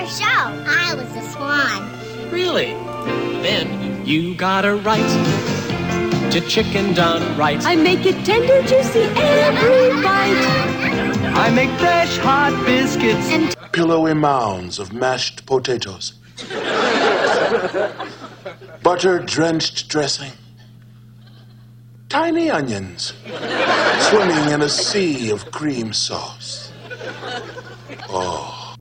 show. I was the swan. Really? Then you got a right to chicken done right. I make it tender, juicy, every bite. I make fresh, hot biscuits And Pillowy mounds of mashed potatoes. Butter-drenched dressing. Tiny onions swimming in a sea of cream sauce. Oh.